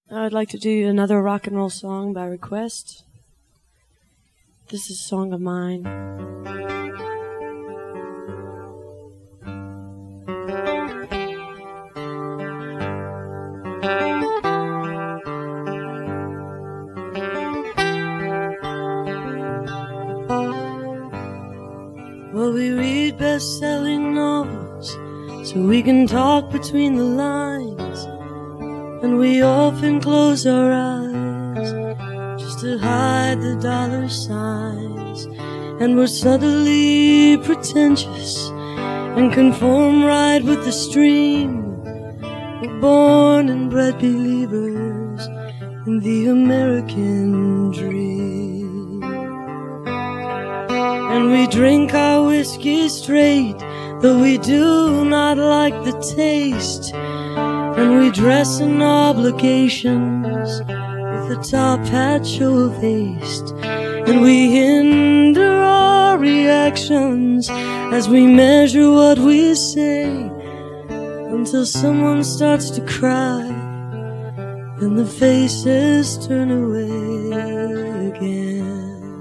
I'd like to do another rock and roll song by request. This is a song of mine. Well, we read best-selling novels so we can talk between the lines, and we often close our eyes just to hide the dollar signs, and we're subtly pretentious and conform right with the stream. We're born and bred believers in the American dream. And we drink our whiskey straight, though we do not like the taste. And we dress in obligations with a top hat show of haste. And we hinder our reactions as we measure what we say, until someone starts to cry and the faces turn away again.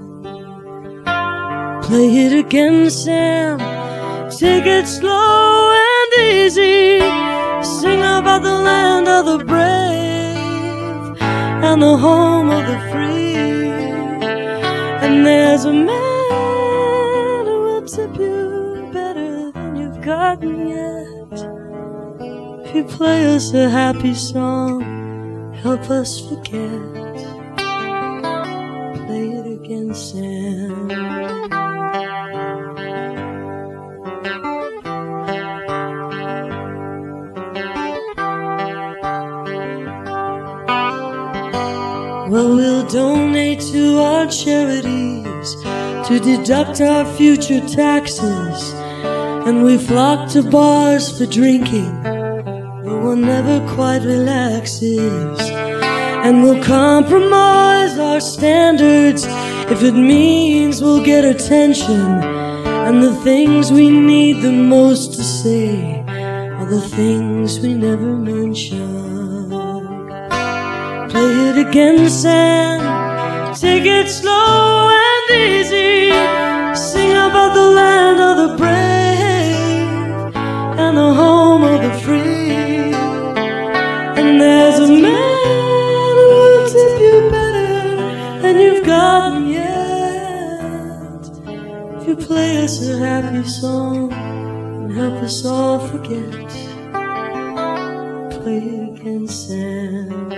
Play it again, Sam. Take it slow and easy. Sing about the land of the brave and the home of the free. And there's a man who will tip you better than you've gotten yet. If you play us a happy song, help us forget. Play it again, Sam. Well, we'll donate to our charities to deduct our future taxes, and we flock to bars for drinking, but one never quite relaxes. And we'll compromise our standards if it means we'll get attention, and the things we need the most to say are the things we never mention. Play it again, Sam. Take it slow and easy. Sing about the land of the brave and the home of the free. And there's a man who will tip you better than you've gotten yet. If you play us a happy song and help us all forget. Play it again, Sam.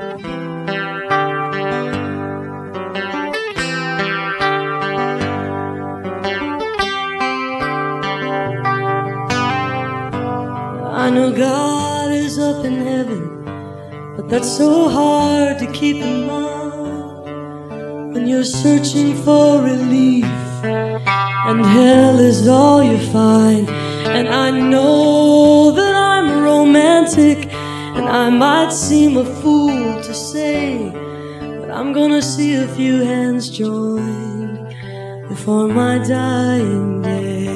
I know God is up in heaven, but that's so hard to keep in mind when you're searching for relief, and hell is all you find. And I know that I'm romantic, and I might seem a fool to say, but I'm gonna see a few hands join before my dying day.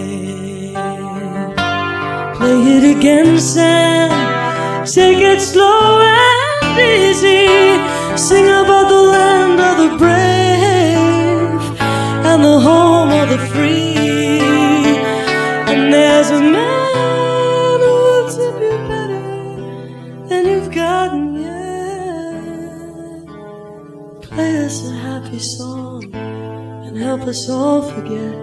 Play it again, Sam. Take it slow and easy. Sing about the land of the brave and the home of the free. And there's a man who will tip you better than you've gotten yet. Play us a happy song and help us all forget.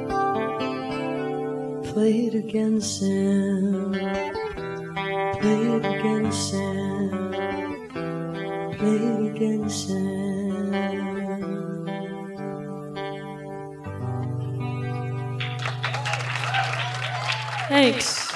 Play it again, Sam. Play it again, Sam. Play it again, Sam. Thanks.